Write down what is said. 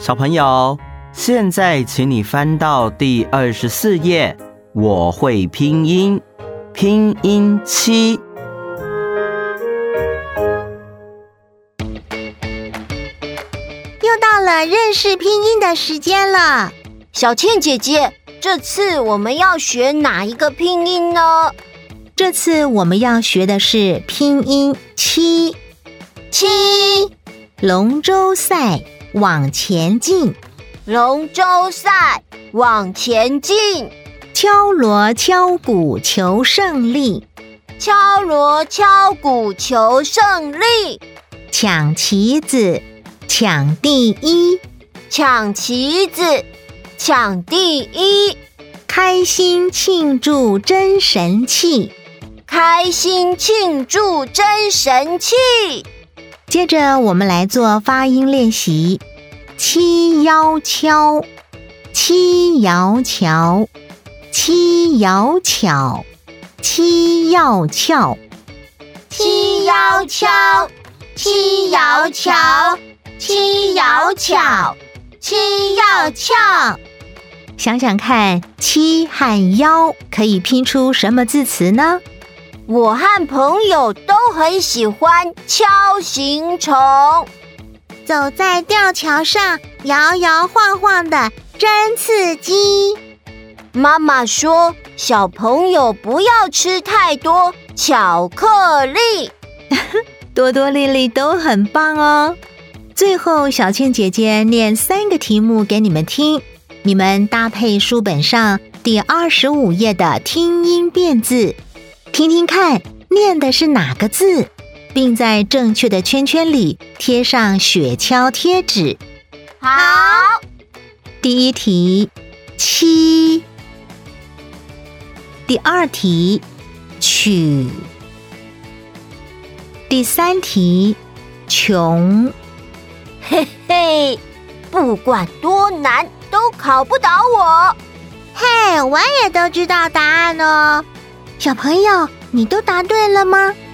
小朋友，现在请你翻到第24页，我会拼音，拼音7。 又到了认识拼音的时间了。 小倩姐姐，这次我们要学哪一个拼音呢？ 这次我们要学的是拼音7。龙舟赛往前进， 龙舟赛往前进， 敲锣敲鼓求胜利， 敲锣敲鼓求胜利， 抢旗子抢第一， 抢旗子抢第一， 开心庆祝真神气， 开心庆祝真神气。 接着我们来做发音练习。七腰敲，七摇桥，七摇巧，七要翘， 七腰敲，七摇桥，七摇巧，七要翘。 想想看，七和腰可以拼出什么字词呢？ 我和朋友都很喜欢锹形虫， 走在吊桥上摇摇晃晃的，真刺激。 妈妈说，小朋友不要吃太多巧克力。 多多粒粒都很棒哦。最后，小倩姐姐念3个题目给你们听，你们搭配书本上第25页的听音辨字，听听看念的是哪个字，并在正确的圈圈里贴上雪橇贴纸。 好。 第一题，七。第二题，曲。第3题，穷。 嘿嘿，不管多难都考不倒我。 嘿，我也都知道答案哦。小朋友，你都答对了吗？